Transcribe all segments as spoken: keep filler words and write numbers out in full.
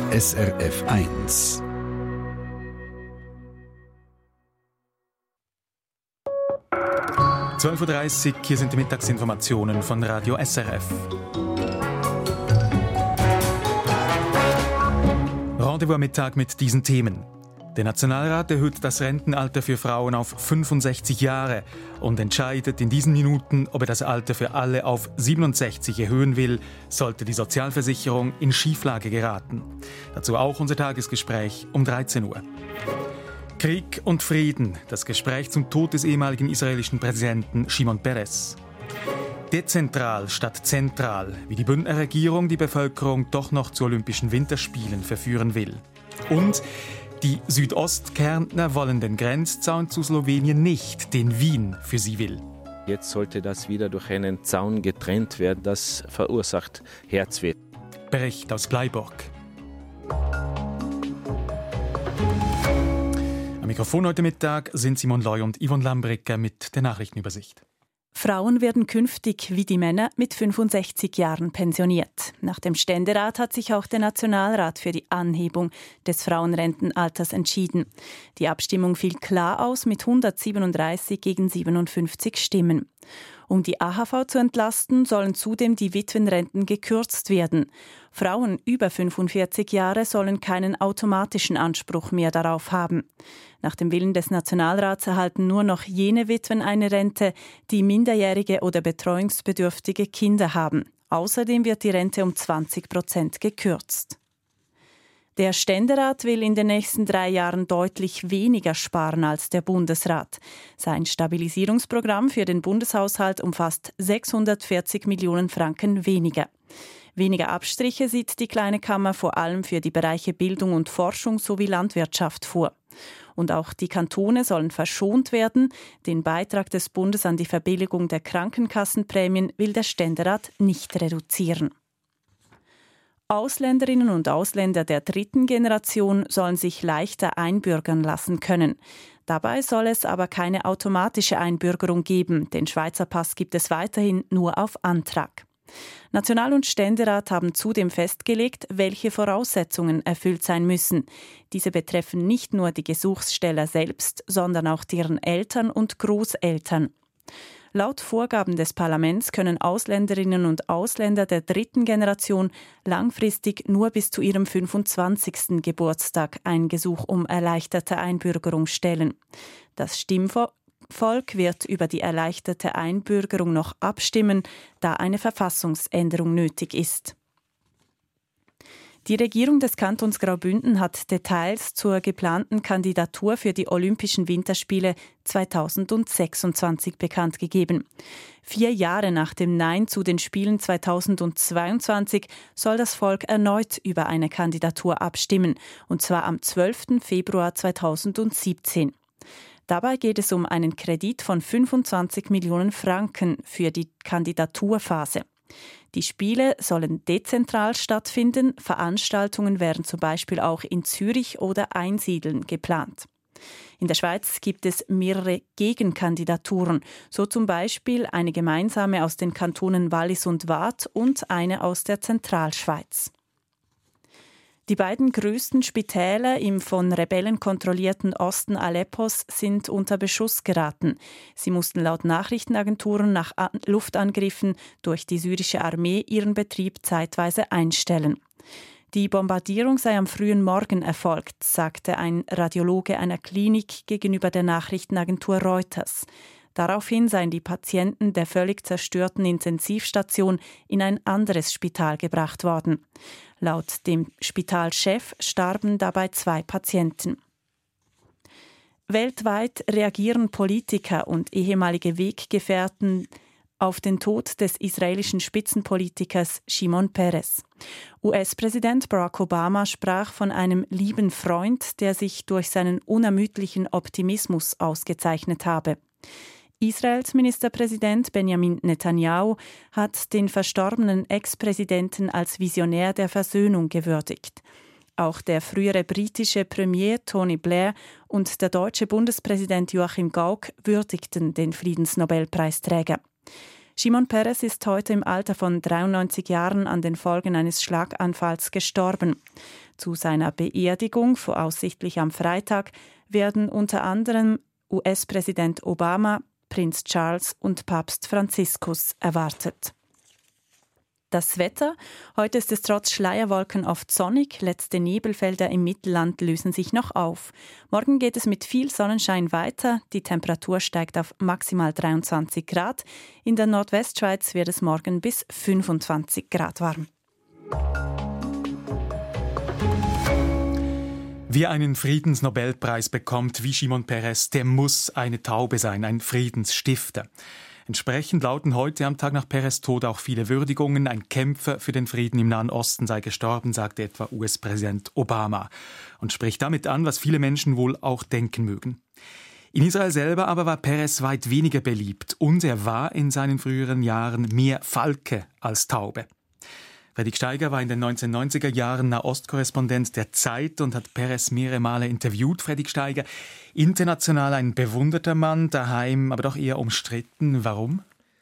S R F eins. zwölf Uhr dreißig, hier sind die Mittagsinformationen von Radio S R F. Rendezvous am Mittag mit diesen Themen. Der Nationalrat erhöht das Rentenalter für Frauen auf fünfundsechzig Jahre und entscheidet in diesen Minuten, ob er das Alter für alle auf siebenundsechzig erhöhen will, sollte die Sozialversicherung in Schieflage geraten. Dazu auch unser Tagesgespräch um dreizehn Uhr. Krieg und Frieden, das Gespräch zum Tod des ehemaligen israelischen Präsidenten Shimon Peres. Dezentral statt zentral, wie die Bündner Regierung die Bevölkerung doch noch zu Olympischen Winterspielen verführen will. Und die Südostkärntner wollen den Grenzzaun zu Slowenien nicht, den Wien für sie will. Jetzt sollte das wieder durch einen Zaun getrennt werden. Das verursacht Herzweh. Bericht aus Bleiburg. Am Mikrofon heute Mittag sind Simon Loy und Yvonne Lambricker mit der Nachrichtenübersicht. Frauen werden künftig wie die Männer mit fünfundsechzig Jahren pensioniert. Nach dem Ständerat hat sich auch der Nationalrat für die Anhebung des Frauenrentenalters entschieden. Die Abstimmung fiel klar aus mit hundertsiebenunddreißig gegen siebenundfünfzig Stimmen. Um die A H V zu entlasten, sollen zudem die Witwenrenten gekürzt werden. Frauen über fünfundvierzig Jahre sollen keinen automatischen Anspruch mehr darauf haben. Nach dem Willen des Nationalrats erhalten nur noch jene Witwen eine Rente, die minderjährige oder betreuungsbedürftige Kinder haben. Außerdem wird die Rente um zwanzig Prozent gekürzt. Der Ständerat will in den nächsten drei Jahren deutlich weniger sparen als der Bundesrat. Sein Stabilisierungsprogramm für den Bundeshaushalt umfasst sechshundertvierzig Millionen Franken weniger. Weniger Abstriche sieht die Kleine Kammer vor allem für die Bereiche Bildung und Forschung sowie Landwirtschaft vor. Und auch die Kantone sollen verschont werden. Den Beitrag des Bundes an die Verbilligung der Krankenkassenprämien will der Ständerat nicht reduzieren. Ausländerinnen und Ausländer der dritten Generation sollen sich leichter einbürgern lassen können. Dabei soll es aber keine automatische Einbürgerung geben. Den Schweizer Pass gibt es weiterhin nur auf Antrag. National- und Ständerat haben zudem festgelegt, welche Voraussetzungen erfüllt sein müssen. Diese betreffen nicht nur die Gesuchssteller selbst, sondern auch deren Eltern und Großeltern. Laut Vorgaben des Parlaments können Ausländerinnen und Ausländer der dritten Generation langfristig nur bis zu ihrem fünfundzwanzigsten Geburtstag ein Gesuch um erleichterte Einbürgerung stellen. Das Stimmvolk wird über die erleichterte Einbürgerung noch abstimmen, da eine Verfassungsänderung nötig ist. Die Regierung des Kantons Graubünden hat Details zur geplanten Kandidatur für die Olympischen Winterspiele zweitausendsechsundzwanzig bekannt gegeben. Vier Jahre nach dem Nein zu den Spielen zweitausendzweiundzwanzig soll das Volk erneut über eine Kandidatur abstimmen, und zwar am zwölften Februar zweitausendsiebzehn. Dabei geht es um einen Kredit von fünfundzwanzig Millionen Franken für die Kandidaturphase. Die Spiele sollen dezentral stattfinden. Veranstaltungen wären zum Beispiel auch in Zürich oder Einsiedeln geplant. In der Schweiz gibt es mehrere Gegenkandidaturen, so zum Beispiel eine gemeinsame aus den Kantonen Wallis und Waadt und eine aus der Zentralschweiz. Die beiden größten Spitäler im von Rebellen kontrollierten Osten Aleppos sind unter Beschuss geraten. Sie mussten laut Nachrichtenagenturen nach Luftangriffen durch die syrische Armee ihren Betrieb zeitweise einstellen. Die Bombardierung sei am frühen Morgen erfolgt, sagte ein Radiologe einer Klinik gegenüber der Nachrichtenagentur Reuters. Daraufhin seien die Patienten der völlig zerstörten Intensivstation in ein anderes Spital gebracht worden. Laut dem Spitalchef starben dabei zwei Patienten. Weltweit reagieren Politiker und ehemalige Weggefährten auf den Tod des israelischen Spitzenpolitikers Shimon Peres. U S-Präsident Barack Obama sprach von einem lieben Freund, der sich durch seinen unermüdlichen Optimismus ausgezeichnet habe. Israels Ministerpräsident Benjamin Netanyahu hat den verstorbenen Ex-Präsidenten als Visionär der Versöhnung gewürdigt. Auch der frühere britische Premier Tony Blair und der deutsche Bundespräsident Joachim Gauck würdigten den Friedensnobelpreisträger. Shimon Peres ist heute im Alter von dreiundneunzig Jahren an den Folgen eines Schlaganfalls gestorben. Zu seiner Beerdigung, voraussichtlich am Freitag, werden unter anderem U S-Präsident Obama, Prinz Charles und Papst Franziskus erwartet. Das Wetter. Heute ist es trotz Schleierwolken oft sonnig. Letzte Nebelfelder im Mittelland lösen sich noch auf. Morgen geht es mit viel Sonnenschein weiter. Die Temperatur steigt auf maximal dreiundzwanzig Grad. In der Nordwestschweiz wird es morgen bis fünfundzwanzig Grad warm. Wer einen Friedensnobelpreis bekommt wie Shimon Peres, der muss eine Taube sein, ein Friedensstifter. Entsprechend lauten heute am Tag nach Peres' Tod auch viele Würdigungen. Ein Kämpfer für den Frieden im Nahen Osten sei gestorben, sagte etwa U S-Präsident Obama. Und spricht damit an, was viele Menschen wohl auch denken mögen. In Israel selber aber war Peres weit weniger beliebt. Und er war in seinen früheren Jahren mehr Falke als Taube. Fredrik Steiger war in den neunzehnhundertneunziger Jahren Nahostkorrespondent der Zeit und hat Peres mehrere Male interviewt. Fredrik Steiger, international ein bewunderter Mann, daheim aber doch eher umstritten. Warum?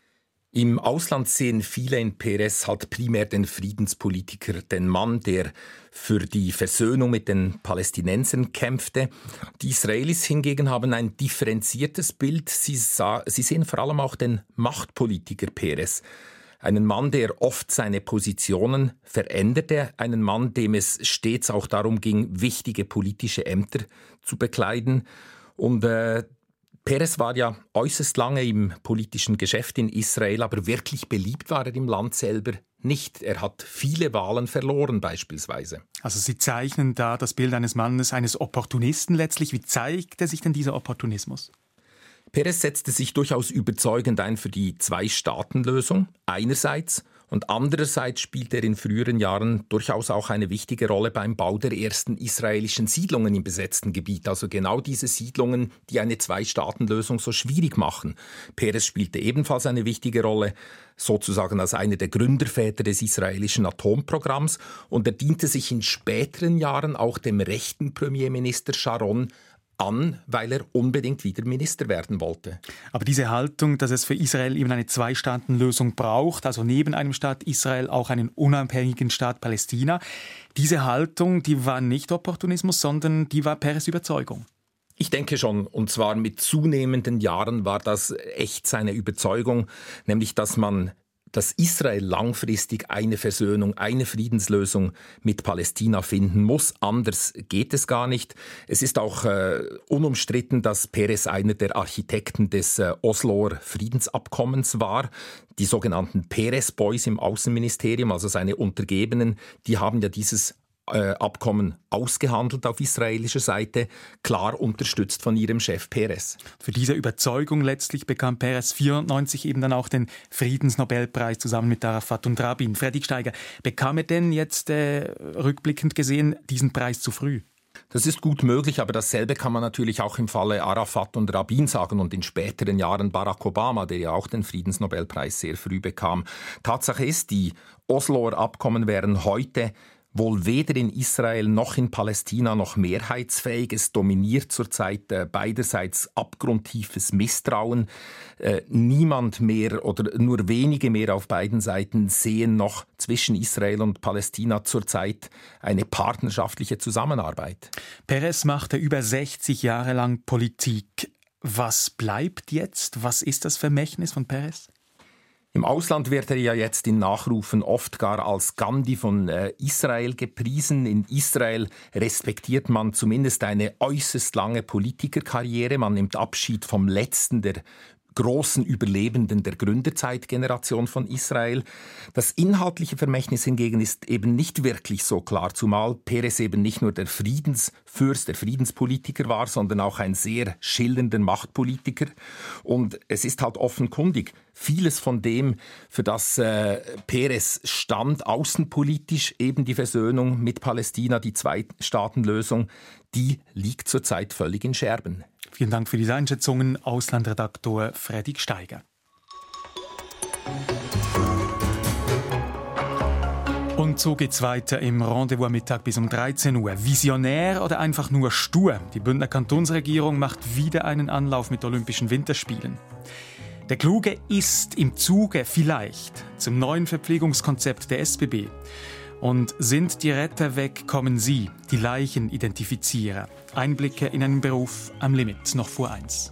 Im Ausland sehen viele in Peres halt primär den Friedenspolitiker, den Mann, der für die Versöhnung mit den Palästinensern kämpfte. Die Israelis hingegen haben ein differenziertes Bild. Sie, sah, sie sehen vor allem auch den Machtpolitiker Peres. Einen Mann, der oft seine Positionen veränderte, einen Mann, dem es stets auch darum ging, wichtige politische Ämter zu bekleiden. Und äh, Peres war ja äußerst lange im politischen Geschäft in Israel, aber wirklich beliebt war er im Land selber nicht. Er hat viele Wahlen verloren beispielsweise. Also Sie zeichnen da das Bild eines Mannes, eines Opportunisten letztlich. Wie zeigte sich denn dieser Opportunismus? Peres setzte sich durchaus überzeugend ein für die Zwei-Staaten-Lösung einerseits und andererseits spielte er in früheren Jahren durchaus auch eine wichtige Rolle beim Bau der ersten israelischen Siedlungen im besetzten Gebiet. Also genau diese Siedlungen, die eine Zwei-Staaten-Lösung so schwierig machen. Peres spielte ebenfalls eine wichtige Rolle, sozusagen als einer der Gründerväter des israelischen Atomprogramms, und er diente sich in späteren Jahren auch dem rechten Premierminister Sharon an, weil er unbedingt wieder Minister werden wollte. Aber diese Haltung, dass es für Israel eben eine Zwei-Staaten-Lösung braucht, also neben einem Staat Israel auch einen unabhängigen Staat Palästina, diese Haltung, die war nicht Opportunismus, sondern die war Peres' Überzeugung. Ich denke schon, und zwar mit zunehmenden Jahren war das echt seine Überzeugung, nämlich dass man dass Israel langfristig eine Versöhnung, eine Friedenslösung mit Palästina finden muss. Anders geht es gar nicht. Es ist auch äh, unumstritten, dass Peres einer der Architekten des äh, Osloer Friedensabkommens war. Die sogenannten Peres Boys im Außenministerium, also seine Untergebenen, die haben ja dieses Äh, Abkommen ausgehandelt auf israelischer Seite, klar unterstützt von ihrem Chef Peres. Für diese Überzeugung letztlich bekam Peres vierundneunzig eben dann auch den Friedensnobelpreis zusammen mit Arafat und Rabin. Fredrik Steiger, bekam er denn jetzt äh, rückblickend gesehen diesen Preis zu früh? Das ist gut möglich, aber dasselbe kann man natürlich auch im Falle Arafat und Rabin sagen und in späteren Jahren Barack Obama, der ja auch den Friedensnobelpreis sehr früh bekam. Tatsache ist, die Osloer Abkommen wären heute wohl weder in Israel noch in Palästina noch mehrheitsfähig. Es dominiert zurzeit äh, beiderseits abgrundtiefes Misstrauen. Äh, niemand mehr oder nur wenige mehr auf beiden Seiten sehen noch zwischen Israel und Palästina zurzeit eine partnerschaftliche Zusammenarbeit. Peres machte über sechzig Jahre lang Politik. Was bleibt jetzt? Was ist das Vermächtnis von Peres? Im Ausland wird er ja jetzt in Nachrufen oft gar als Gandhi von äh, Israel gepriesen. In Israel respektiert man zumindest eine äußerst lange Politikerkarriere. Man nimmt Abschied vom letzten der großen Überlebenden der Gründerzeitgeneration von Israel. Das inhaltliche Vermächtnis hingegen ist eben nicht wirklich so klar, zumal Peres eben nicht nur der Friedensfürst, der Friedenspolitiker war, sondern auch ein sehr schillernder Machtpolitiker. Und es ist halt offenkundig, vieles von dem, für das äh, Peres stand, außenpolitisch, eben die Versöhnung mit Palästina, die Zwei-Staaten-Lösung, die liegt zurzeit völlig in Scherben. Vielen Dank für diese Einschätzungen, Auslandredaktor Fredrik Steiger. Und so geht's weiter im Rendezvous am Mittag bis um dreizehn Uhr. Visionär oder einfach nur stur? Die Bündner Kantonsregierung macht wieder einen Anlauf mit Olympischen Winterspielen. Der Kluge ist im Zuge vielleicht zum neuen Verpflegungskonzept der S B B. Und sind die Retter weg, kommen sie, die Leichenidentifizierer. Einblicke in einen Beruf am Limit, noch vor eins.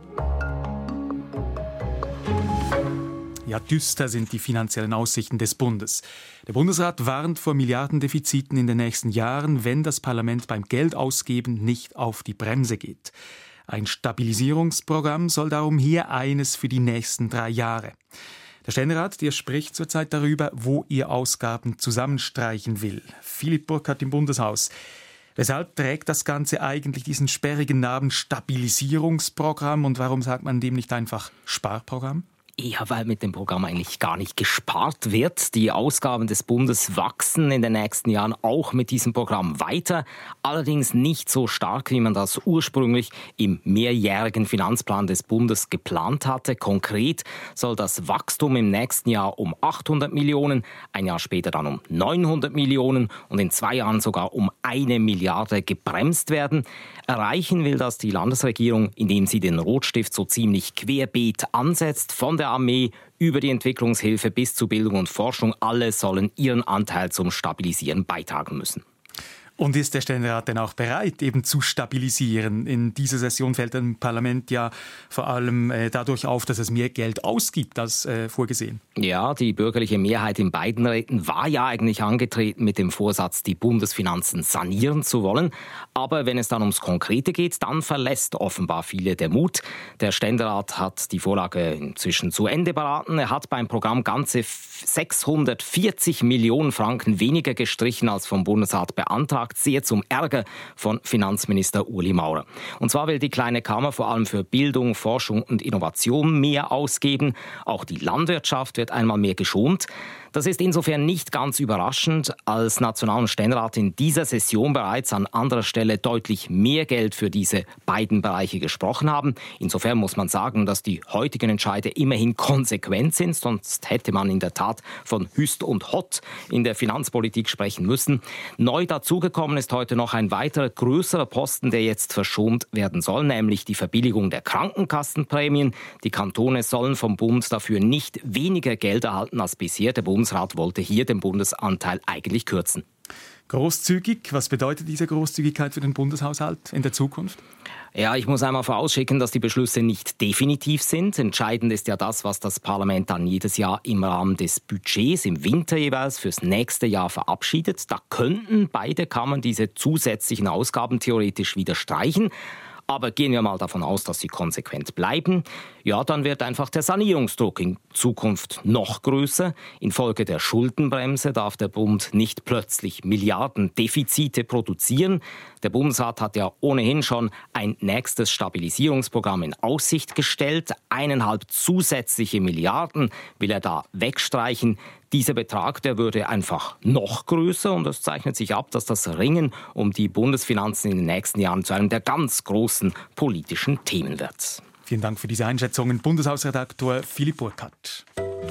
Ja, düster sind die finanziellen Aussichten des Bundes. Der Bundesrat warnt vor Milliardendefiziten in den nächsten Jahren, wenn das Parlament beim Geldausgeben nicht auf die Bremse geht. Ein Stabilisierungsprogramm soll darum hier eines für die nächsten drei Jahre. Der Ständerat, der spricht zurzeit darüber, wo er Ausgaben zusammenstreichen will. Philipp Burkhardt im Bundeshaus. Weshalb trägt das Ganze eigentlich diesen sperrigen Namen Stabilisierungsprogramm und warum sagt man dem nicht einfach Sparprogramm? Ja, weil mit dem Programm eigentlich gar nicht gespart wird. Die Ausgaben des Bundes wachsen in den nächsten Jahren auch mit diesem Programm weiter. Allerdings nicht so stark, wie man das ursprünglich im mehrjährigen Finanzplan des Bundes geplant hatte. Konkret soll das Wachstum im nächsten Jahr um achthundert Millionen, ein Jahr später dann um neunhundert Millionen und in zwei Jahren sogar um eine Milliarde gebremst werden. Erreichen will das die Landesregierung, indem sie den Rotstift so ziemlich querbeet ansetzt, von der Armee über die Entwicklungshilfe bis zu Bildung und Forschung. Alle sollen ihren Anteil zum Stabilisieren beitragen müssen. Und ist der Ständerat denn auch bereit, eben zu stabilisieren? In dieser Session fällt dem Parlament ja vor allem äh, dadurch auf, dass es mehr Geld ausgibt als äh, vorgesehen. Ja, die bürgerliche Mehrheit in beiden Räten war ja eigentlich angetreten mit dem Vorsatz, die Bundesfinanzen sanieren zu wollen. Aber wenn es dann ums Konkrete geht, dann verlässt offenbar viele der Mut. Der Ständerat hat die Vorlage inzwischen zu Ende beraten. Er hat beim Programm ganze sechshundertvierzig Millionen Franken weniger gestrichen als vom Bundesrat beantragt. Sehr zum Ärger von Finanzminister Ueli Maurer. Und zwar will die Kleine Kammer vor allem für Bildung, Forschung und Innovation mehr ausgeben. Auch die Landwirtschaft wird einmal mehr geschont. Das ist insofern nicht ganz überraschend, als National- und Ständerat in dieser Session bereits an anderer Stelle deutlich mehr Geld für diese beiden Bereiche gesprochen haben. Insofern muss man sagen, dass die heutigen Entscheide immerhin konsequent sind, sonst hätte man in der Tat von Hüst und Hott in der Finanzpolitik sprechen müssen. Neu dazugekommen ist heute noch ein weiterer größerer Posten, der jetzt verschont werden soll, nämlich die Verbilligung der Krankenkassenprämien. Die Kantone sollen vom Bund dafür nicht weniger Geld erhalten als bisher. Der Bund Der Bundesrat wollte hier den Bundesanteil eigentlich kürzen. Großzügig, was bedeutet diese Großzügigkeit für den Bundeshaushalt in der Zukunft? Ja, ich muss einmal vorausschicken, dass die Beschlüsse nicht definitiv sind. Entscheidend ist ja das, was das Parlament dann jedes Jahr im Rahmen des Budgets im Winter jeweils fürs nächste Jahr verabschiedet. Da könnten beide Kammern diese zusätzlichen Ausgaben theoretisch wieder streichen. Aber gehen wir mal davon aus, dass sie konsequent bleiben. Ja, dann wird einfach der Sanierungsdruck in Zukunft noch größer. Infolge der Schuldenbremse darf der Bund nicht plötzlich Milliardendefizite produzieren. Der Bundesrat hat ja ohnehin schon ein nächstes Stabilisierungsprogramm in Aussicht gestellt. Eineinhalb zusätzliche Milliarden will er da wegstreichen. Dieser Betrag, der würde einfach noch größer und es zeichnet sich ab, dass das Ringen um die Bundesfinanzen in den nächsten Jahren zu einem der ganz großen politischen Themen wird. Vielen Dank für diese Einschätzungen, Bundeshausredaktor Philipp Burkhardt.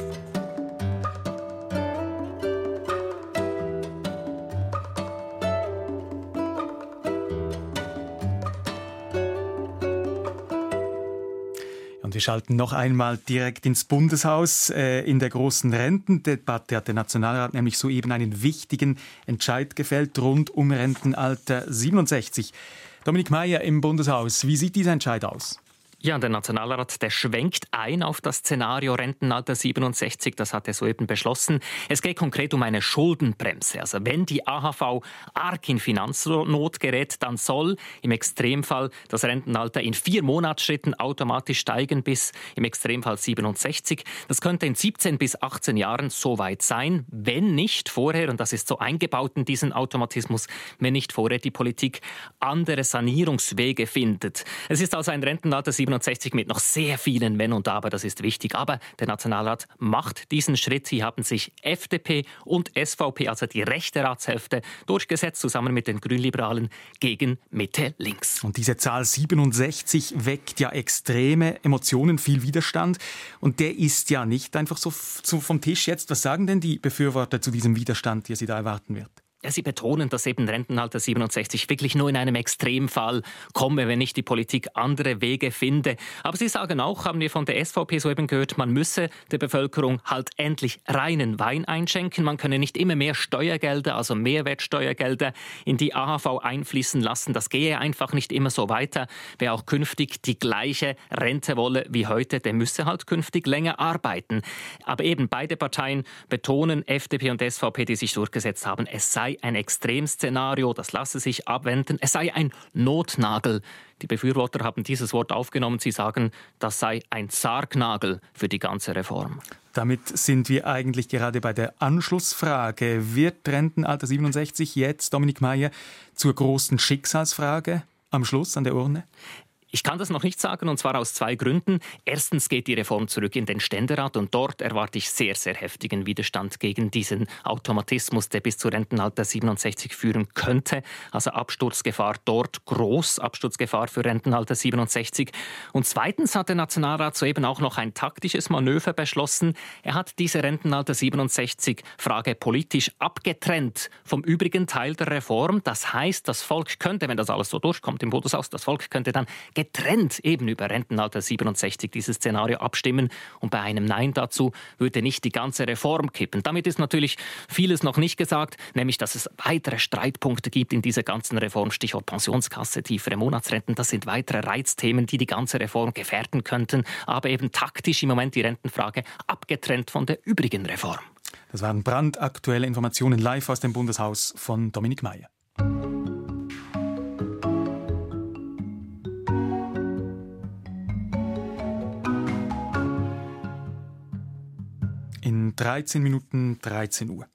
Und wir schalten noch einmal direkt ins Bundeshaus. In der großen Rentendebatte hat der Nationalrat nämlich soeben einen wichtigen Entscheid gefällt rund um Rentenalter siebenundsechzig. Dominik Meier im Bundeshaus, wie sieht dieser Entscheid aus? Ja, der Nationalrat, der schwenkt ein auf das Szenario Rentenalter siebenundsechzig. Das hat er soeben beschlossen. Es geht konkret um eine Schuldenbremse. Also wenn die A H V arg in Finanznot gerät, dann soll im Extremfall das Rentenalter in vier Monatsschritten automatisch steigen bis im Extremfall siebenundsechzig. Das könnte in siebzehn bis achtzehn Jahren so weit sein, wenn nicht vorher, und das ist so eingebaut in diesen Automatismus, wenn nicht vorher die Politik andere Sanierungswege findet. Es ist also ein Rentenalter siebenundsechzig mit noch sehr vielen Wenn und Aber, das ist wichtig. Aber der Nationalrat macht diesen Schritt. Hier haben sich F D P und S V P, also die rechte Ratshälfte, durchgesetzt, zusammen mit den Grünliberalen gegen Mitte-Links. Und diese Zahl siebenundsechzig weckt ja extreme Emotionen, viel Widerstand. Und der ist ja nicht einfach so vom Tisch jetzt. Was sagen denn die Befürworter zu diesem Widerstand, der sie da erwarten wird? Ja, Sie betonen, dass eben Rentenalter siebenundsechzig wirklich nur in einem Extremfall komme, wenn nicht die Politik andere Wege finde. Aber Sie sagen auch, haben wir von der S V P soeben gehört, man müsse der Bevölkerung halt endlich reinen Wein einschenken. Man könne nicht immer mehr Steuergelder, also Mehrwertsteuergelder, in die A H V einfließen lassen. Das gehe einfach nicht immer so weiter. Wer auch künftig die gleiche Rente wolle wie heute, der müsse halt künftig länger arbeiten. Aber eben beide Parteien betonen, F D P und S V P, die sich durchgesetzt haben, es sei ein Extremszenario, das lasse sich abwenden. Es sei ein Notnagel. Die Befürworter haben dieses Wort aufgenommen. Sie sagen, das sei ein Sargnagel für die ganze Reform. Damit sind wir eigentlich gerade bei der Anschlussfrage. Wird Rentenalter siebenundsechzig jetzt, Dominik Meier, zur großen Schicksalsfrage am Schluss an der Urne? Ich kann das noch nicht sagen, und zwar aus zwei Gründen. Erstens geht die Reform zurück in den Ständerat und dort erwarte ich sehr, sehr heftigen Widerstand gegen diesen Automatismus, der bis zu Rentenalter siebenundsechzig führen könnte. Also Absturzgefahr dort groß, Absturzgefahr für Rentenalter siebenundsechzig. Und zweitens hat der Nationalrat soeben auch noch ein taktisches Manöver beschlossen. Er hat diese Rentenalter siebenundsechzig-Frage politisch abgetrennt vom übrigen Teil der Reform. Das heißt, das Volk könnte, wenn das alles so durchkommt im Bundeshaus, das Volk könnte dann getrennt eben über Rentenalter siebenundsechzig dieses Szenario abstimmen. Und bei einem Nein dazu würde nicht die ganze Reform kippen. Damit ist natürlich vieles noch nicht gesagt, nämlich dass es weitere Streitpunkte gibt in dieser ganzen Reform. Stichwort Pensionskasse, tiefere Monatsrenten. Das sind weitere Reizthemen, die die ganze Reform gefährden könnten. Aber eben taktisch im Moment die Rentenfrage abgetrennt von der übrigen Reform. Das waren brandaktuelle Informationen live aus dem Bundeshaus von Dominik Meier. In dreizehn Minuten dreizehn Uhr.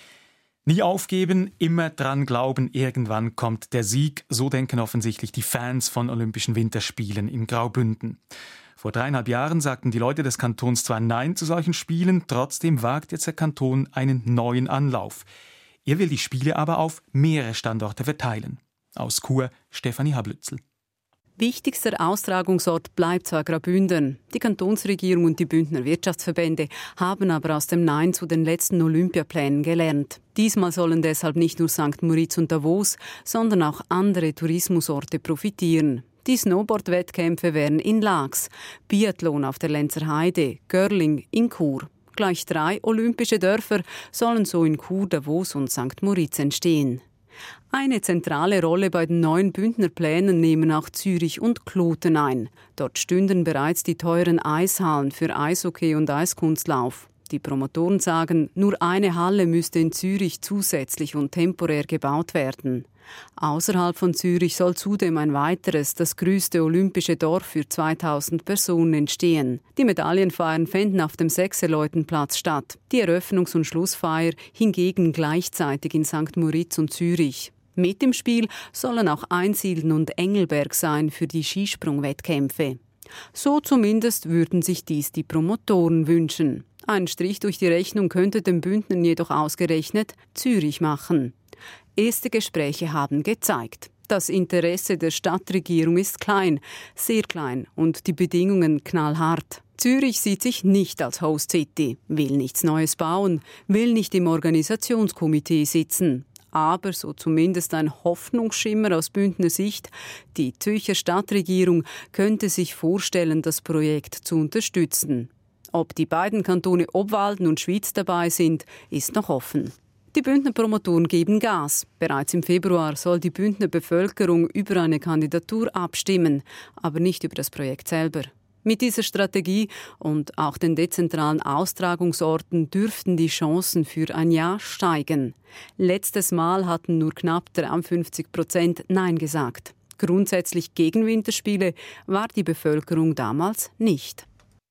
Nie aufgeben, immer dran glauben, irgendwann kommt der Sieg. So denken offensichtlich die Fans von Olympischen Winterspielen in Graubünden. Vor dreieinhalb Jahren sagten die Leute des Kantons zwar Nein zu solchen Spielen, trotzdem wagt jetzt der Kanton einen neuen Anlauf. Er will die Spiele aber auf mehrere Standorte verteilen. Aus Chur, Stefanie Hablützel. Wichtigster Austragungsort bleibt zwar Graubünden. Die Kantonsregierung und die Bündner Wirtschaftsverbände haben aber aus dem Nein zu den letzten Olympiaplänen gelernt. Diesmal sollen deshalb nicht nur Sankt Moritz und Davos, sondern auch andere Tourismusorte profitieren. Die Snowboard-Wettkämpfe wären in Laax, Biathlon auf der Lenzer Heide, Görling in Chur. Gleich drei olympische Dörfer sollen so in Chur, Davos und Sankt Moritz entstehen. Eine zentrale Rolle bei den neuen Bündnerplänen nehmen auch Zürich und Kloten ein. Dort stünden bereits die teuren Eishallen für Eishockey und Eiskunstlauf. Die Promotoren sagen, nur eine Halle müsste in Zürich zusätzlich und temporär gebaut werden. Außerhalb von Zürich soll zudem ein weiteres, das größte olympische Dorf für zweitausend Personen entstehen. Die Medaillenfeiern fänden auf dem Sechseleutenplatz statt. Die Eröffnungs- und Schlussfeier hingegen gleichzeitig in Sankt Moritz und Zürich. Mit im Spiel sollen auch Einsiedeln und Engelberg sein für die Skisprungwettkämpfe. So zumindest würden sich dies die Promotoren wünschen. Ein Strich durch die Rechnung könnte den Bündnern jedoch ausgerechnet Zürich machen. Erste Gespräche haben gezeigt, das Interesse der Stadtregierung ist klein, sehr klein und die Bedingungen knallhart. Zürich sieht sich nicht als Host City, will nichts Neues bauen, will nicht im Organisationskomitee sitzen. Aber, so zumindest ein Hoffnungsschimmer aus Bündner Sicht, die Zürcher Stadtregierung könnte sich vorstellen, das Projekt zu unterstützen. Ob die beiden Kantone Obwalden und Schwyz dabei sind, ist noch offen. Die Bündner Promotoren geben Gas. Bereits im Februar soll die Bündner Bevölkerung über eine Kandidatur abstimmen, aber nicht über das Projekt selber. Mit dieser Strategie und auch den dezentralen Austragungsorten dürften die Chancen für ein Ja steigen. Letztes Mal hatten nur knapp dreiundfünfzig Prozent Nein gesagt. Grundsätzlich gegen Winterspiele war die Bevölkerung damals nicht.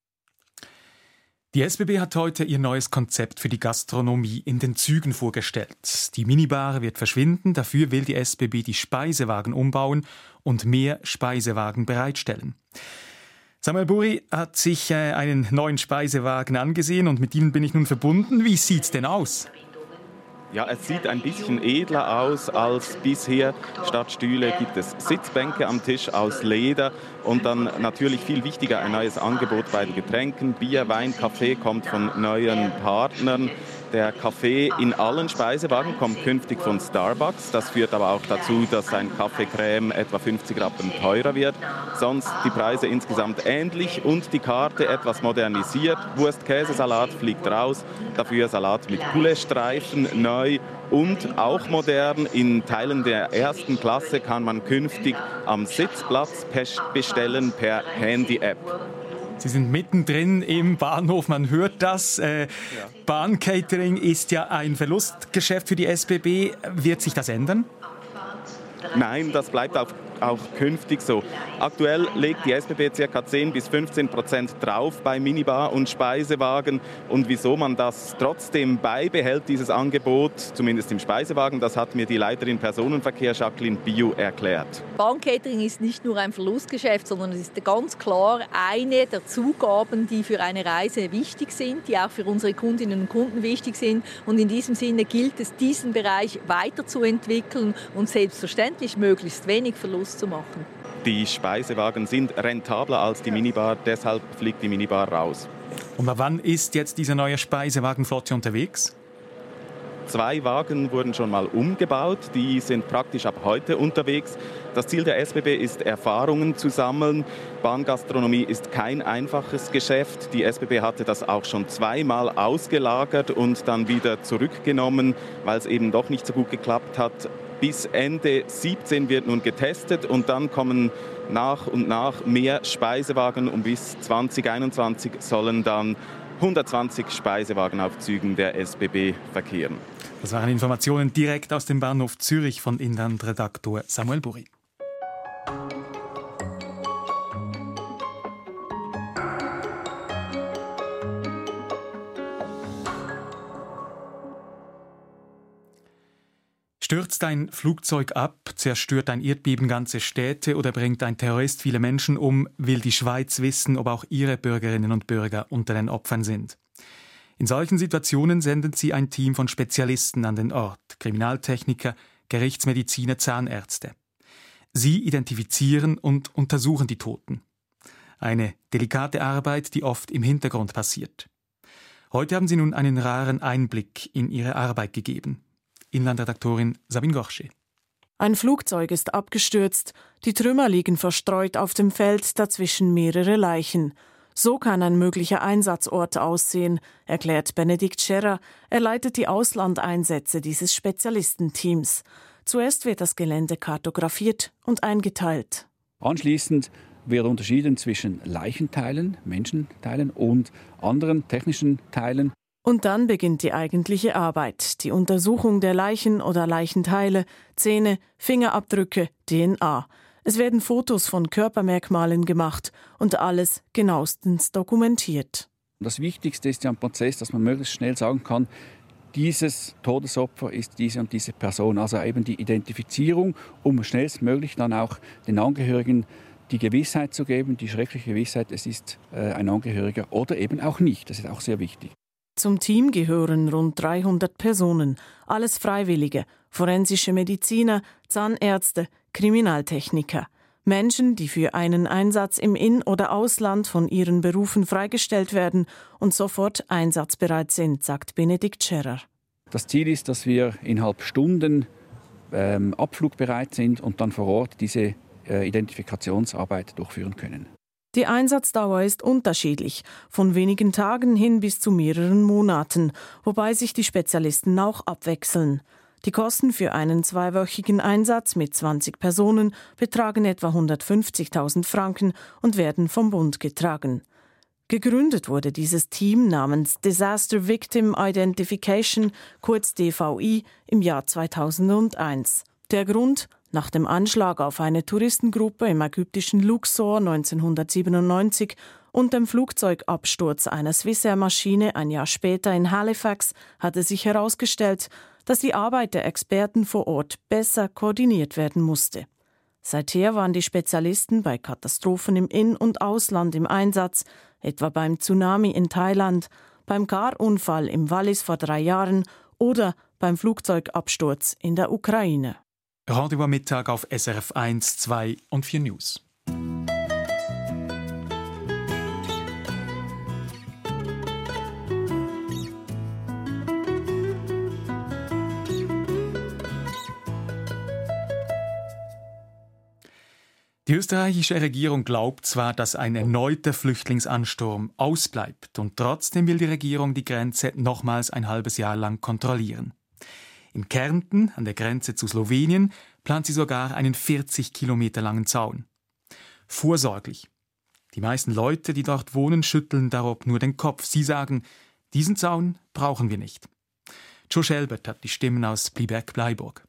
Die S B B hat heute ihr neues Konzept für die Gastronomie in den Zügen vorgestellt. Die Minibar wird verschwinden, dafür will die S B B die Speisewagen umbauen und mehr Speisewagen bereitstellen. Samuel Buri hat sich äh, einen neuen Speisewagen angesehen und mit Ihnen bin ich nun verbunden. Wie sieht's denn aus? Ja, es sieht ein bisschen edler aus als bisher. Statt Stühle gibt es Sitzbänke am Tisch aus Leder und dann natürlich viel wichtiger ein neues Angebot bei den Getränken. Bier, Wein, Kaffee kommt von neuen Partnern. Der Kaffee in allen Speisewagen kommt künftig von Starbucks. Das führt aber auch dazu, dass ein Kaffeecreme etwa fünfzig Rappen teurer wird. Sonst die Preise insgesamt ähnlich und die Karte etwas modernisiert. Wurst-Käsesalat fliegt raus, dafür Salat mit Pouletstreifen neu. Und auch modern, in Teilen der ersten Klasse kann man künftig am Sitzplatz bestellen per Handy-App. Sie sind mittendrin im Bahnhof, man hört das. Äh, ja. Bahncatering ist ja ein Verlustgeschäft für die S B B. Wird sich das ändern? Nein, das bleibt auch, auch künftig so. Aktuell legt die S B B ca. zehn bis fünfzehn Prozent drauf bei Minibar und Speisewagen. Und wieso man das trotzdem beibehält, dieses Angebot, zumindest im Speisewagen, das hat mir die Leiterin Personenverkehr Jacqueline Biou erklärt. Bahncatering ist nicht nur ein Verlustgeschäft, sondern es ist ganz klar eine der Zugaben, die für eine Reise wichtig sind, die auch für unsere Kundinnen und Kunden wichtig sind. Und in diesem Sinne gilt es, diesen Bereich weiterzuentwickeln und selbstverständlich möglichst wenig Verlust zu machen. Die Speisewagen sind rentabler als die Minibar, deshalb fliegt die Minibar raus. Und wann ist jetzt diese neue Speisewagenflotte unterwegs? Zwei Wagen wurden schon mal umgebaut, die sind praktisch ab heute unterwegs. Das Ziel der S B B ist, Erfahrungen zu sammeln. Bahngastronomie ist kein einfaches Geschäft. Die S B B hatte das auch schon zweimal ausgelagert und dann wieder zurückgenommen, weil es eben doch nicht so gut geklappt hat. Bis Ende siebzehn wird nun getestet und dann kommen nach und nach mehr Speisewagen und bis zwanzig einundzwanzig sollen dann hundertzwanzig Speisewagen auf Zügen der S B B verkehren. Das waren Informationen direkt aus dem Bahnhof Zürich von Inlandredaktor Samuel Burri. Stürzt ein Flugzeug ab, zerstört ein Erdbeben ganze Städte oder bringt ein Terrorist viele Menschen um, will die Schweiz wissen, ob auch ihre Bürgerinnen und Bürger unter den Opfern sind. In solchen Situationen sendet sie ein Team von Spezialisten an den Ort, Kriminaltechniker, Gerichtsmediziner, Zahnärzte. Sie identifizieren und untersuchen die Toten. Eine delikate Arbeit, die oft im Hintergrund passiert. Heute haben sie nun einen raren Einblick in ihre Arbeit gegeben. Inlandredaktorin Sabine Gorsche. Ein Flugzeug ist abgestürzt, die Trümmer liegen verstreut auf dem Feld, dazwischen mehrere Leichen. So kann ein möglicher Einsatzort aussehen, erklärt Benedikt Scherrer. Er leitet die Auslandeinsätze dieses Spezialistenteams. Zuerst wird das Gelände kartografiert und eingeteilt. Anschließend wird unterschieden zwischen Leichenteilen, Menschenteilen und anderen technischen Teilen. Und dann beginnt die eigentliche Arbeit, die Untersuchung der Leichen oder Leichenteile, Zähne, Fingerabdrücke, D N A. Es werden Fotos von Körpermerkmalen gemacht und alles genauestens dokumentiert. Das Wichtigste ist ja am Prozess, dass man möglichst schnell sagen kann, dieses Todesopfer ist diese und diese Person. Also eben die Identifizierung, um schnellstmöglich dann auch den Angehörigen die Gewissheit zu geben, die schreckliche Gewissheit, es ist äh, ein Angehöriger oder eben auch nicht. Das ist auch sehr wichtig. Zum Team gehören rund dreihundert Personen, alles Freiwillige, forensische Mediziner, Zahnärzte, Kriminaltechniker. Menschen, die für einen Einsatz im In- oder Ausland von ihren Berufen freigestellt werden und sofort einsatzbereit sind, sagt Benedikt Scherrer. Das Ziel ist, dass wir innerhalb Stunden ähm, abflugbereit sind und dann vor Ort diese äh, Identifikationsarbeit durchführen können. Die Einsatzdauer ist unterschiedlich, von wenigen Tagen hin bis zu mehreren Monaten, wobei sich die Spezialisten auch abwechseln. Die Kosten für einen zweiwöchigen Einsatz mit zwanzig Personen betragen etwa hundertfünfzigtausend Franken und werden vom Bund getragen. Gegründet wurde dieses Team namens Disaster Victim Identification, kurz D V I, im Jahr zweitausendeins. Der Grund? Nach dem Anschlag auf eine Touristengruppe im ägyptischen Luxor neunzehnhundertsiebenundneunzig und dem Flugzeugabsturz einer Swissair-Maschine ein Jahr später in Halifax hatte sich herausgestellt, dass die Arbeit der Experten vor Ort besser koordiniert werden musste. Seither waren die Spezialisten bei Katastrophen im In- und Ausland im Einsatz, etwa beim Tsunami in Thailand, beim Garunfall im Wallis vor drei Jahren oder beim Flugzeugabsturz in der Ukraine. Rendezvous am Mittag auf S R F eins, zwei und vier News. Die österreichische Regierung glaubt zwar, dass ein erneuter Flüchtlingsansturm ausbleibt, und trotzdem will die Regierung die Grenze nochmals ein halbes Jahr lang kontrollieren. In Kärnten, an der Grenze zu Slowenien, plant sie sogar einen vierzig Kilometer langen Zaun. Vorsorglich. Die meisten Leute, die dort wohnen, schütteln darob nur den Kopf. Sie sagen, diesen Zaun brauchen wir nicht. Joe Schelbert hat die Stimmen aus Bliberg-Bleiburg.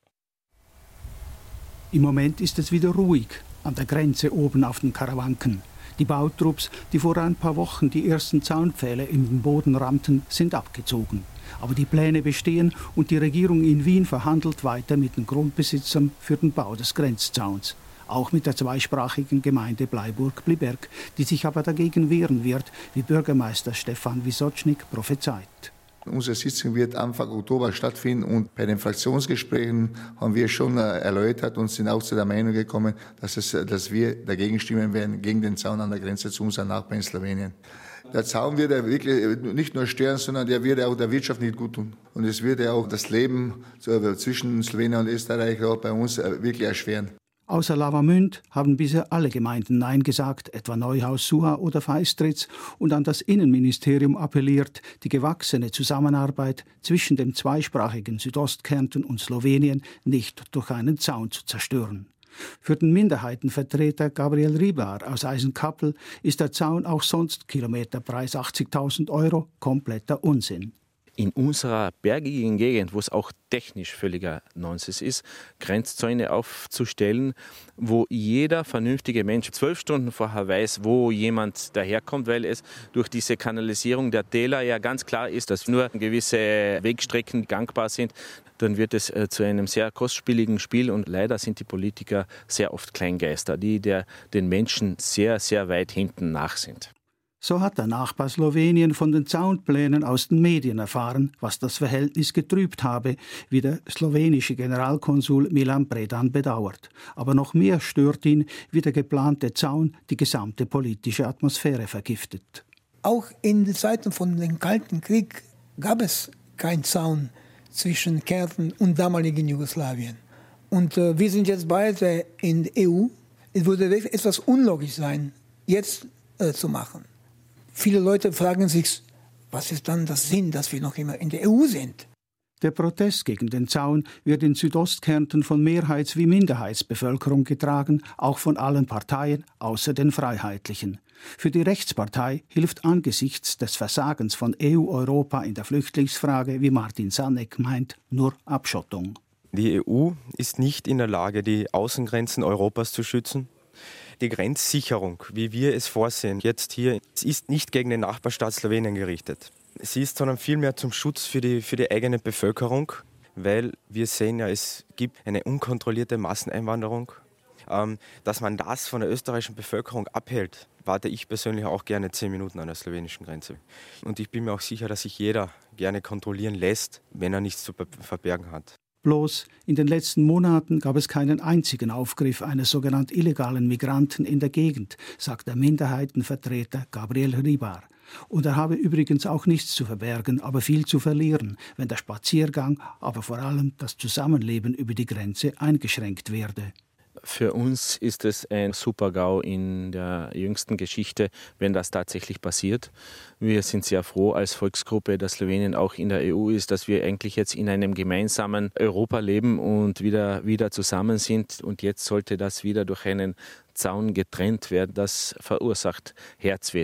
Im Moment ist es wieder ruhig an der Grenze oben auf den Karawanken. Die Bautrupps, die vor ein paar Wochen die ersten Zaunpfähle in den Boden rammten, sind abgezogen. Aber die Pläne bestehen und die Regierung in Wien verhandelt weiter mit den Grundbesitzern für den Bau des Grenzzauns. Auch mit der zweisprachigen Gemeinde Bleiburg-Bliberg, die sich aber dagegen wehren wird, wie Bürgermeister Stefan Wisotschnik prophezeit. Unsere Sitzung wird Anfang Oktober stattfinden und bei den Fraktionsgesprächen haben wir schon erläutert und sind auch zu der Meinung gekommen, dass, es, dass wir dagegen stimmen werden, gegen den Zaun an der Grenze zu unseren Nachbarn in Slowenien. Der Zaun wird ja wirklich nicht nur stören, sondern der wird auch der Wirtschaft nicht gut tun. Und es wird ja auch das Leben zwischen Slowenien und Österreich auch bei uns wirklich erschweren. Außer Lavamünd haben bisher alle Gemeinden Nein gesagt, etwa Neuhaus, Suha oder Feistritz, und an das Innenministerium appelliert, die gewachsene Zusammenarbeit zwischen dem zweisprachigen Südostkärnten und Slowenien nicht durch einen Zaun zu zerstören. Für den Minderheitenvertreter Gabriel Ribar aus Eisenkappel ist der Zaun auch sonst Kilometerpreis achtzigtausend Euro kompletter Unsinn. In unserer bergigen Gegend, wo es auch technisch völliger Nonsens ist, Grenzzäune aufzustellen, wo jeder vernünftige Mensch zwölf Stunden vorher weiß, wo jemand daherkommt, weil es durch diese Kanalisierung der Täler ja ganz klar ist, dass nur gewisse Wegstrecken gangbar sind, dann wird es zu einem sehr kostspieligen Spiel, und leider sind die Politiker sehr oft Kleingeister, die der, den Menschen sehr, sehr weit hinten nach sind. So hat der Nachbar Slowenien von den Zaunplänen aus den Medien erfahren, was das Verhältnis getrübt habe, wie der slowenische Generalkonsul Milan Predan bedauert. Aber noch mehr stört ihn, wie der geplante Zaun die gesamte politische Atmosphäre vergiftet. Auch in den Zeiten von dem Kalten Krieg gab es keinen Zaun zwischen Kärnten und damaligen Jugoslawien. Und äh, wir sind jetzt beide in der E U. Es würde etwas unlogisch sein, jetzt äh, zu machen. Viele Leute fragen sich, was ist dann das Sinn, dass wir noch immer in der E U sind? Der Protest gegen den Zaun wird in Südostkärnten von Mehrheits- wie Minderheitsbevölkerung getragen, auch von allen Parteien außer den Freiheitlichen. Für die Rechtspartei hilft angesichts des Versagens von E U-Europa in der Flüchtlingsfrage, wie Martin Sanek meint, nur Abschottung. Die E U ist nicht in der Lage, die Außengrenzen Europas zu schützen. Die Grenzsicherung, wie wir es vorsehen, jetzt hier, ist nicht gegen den Nachbarstaat Slowenien gerichtet. Sie ist sondern vielmehr zum Schutz für die, für die eigene Bevölkerung, weil wir sehen ja, es gibt eine unkontrollierte Masseneinwanderung. Ähm, dass man das von der österreichischen Bevölkerung abhält, warte ich persönlich auch gerne zehn Minuten an der slowenischen Grenze. Und ich bin mir auch sicher, dass sich jeder gerne kontrollieren lässt, wenn er nichts zu verbergen hat. Bloß in den letzten Monaten gab es keinen einzigen Aufgriff eines sogenannten illegalen Migranten in der Gegend, sagt der Minderheitenvertreter Gabriel Ribar. Und er habe übrigens auch nichts zu verbergen, aber viel zu verlieren, wenn der Spaziergang, aber vor allem das Zusammenleben über die Grenze eingeschränkt werde. Für uns ist es ein Super-GAU in der jüngsten Geschichte, wenn das tatsächlich passiert. Wir sind sehr froh als Volksgruppe, dass Slowenien auch in der E U ist, dass wir eigentlich jetzt in einem gemeinsamen Europa leben und wieder, wieder zusammen sind. Und jetzt sollte das wieder durch einen Zaun getrennt werden. Das verursacht Herzweh.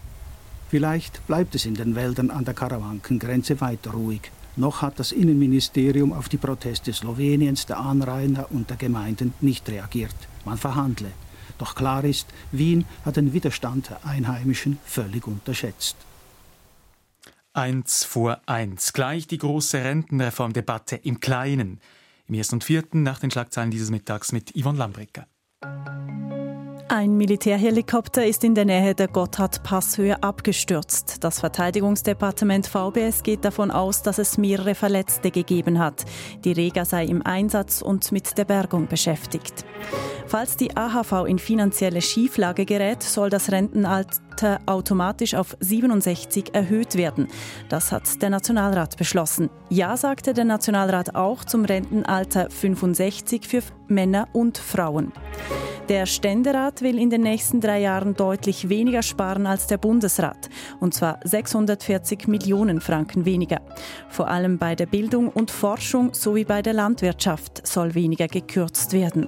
Vielleicht bleibt es in den Wäldern an der Karawankengrenze weiter ruhig. Noch hat das Innenministerium auf die Proteste Sloweniens, der Anrainer und der Gemeinden nicht reagiert. Man verhandle. Doch klar ist, Wien hat den Widerstand der Einheimischen völlig unterschätzt. Eins vor eins. Gleich die große Rentenreformdebatte im Kleinen. Im ersten und vierten nach den Schlagzeilen dieses Mittags mit Yvonne Lambrecker. Ein Militärhelikopter ist in der Nähe der Gotthard-Passhöhe abgestürzt. Das Verteidigungsdepartement V B S geht davon aus, dass es mehrere Verletzte gegeben hat. Die Rega sei im Einsatz und mit der Bergung beschäftigt. Falls die A H V in finanzielle Schieflage gerät, soll das Rentenalter automatisch auf siebenundsechzig erhöht werden. Das hat der Nationalrat beschlossen. Ja, sagte der Nationalrat auch zum Rentenalter fünfundsechzig für Männer und Frauen. Der Ständerat will in den nächsten drei Jahren deutlich weniger sparen als der Bundesrat, und zwar sechshundertvierzig Millionen Franken weniger. Vor allem bei der Bildung und Forschung sowie bei der Landwirtschaft soll weniger gekürzt werden.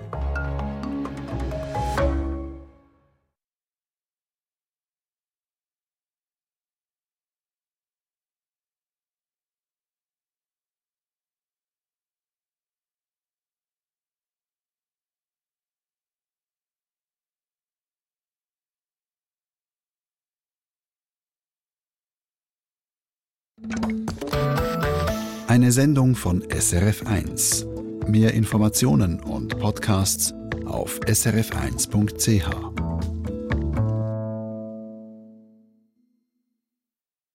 Eine Sendung von S R F eins. Mehr Informationen und Podcasts auf s r f eins punkt c h.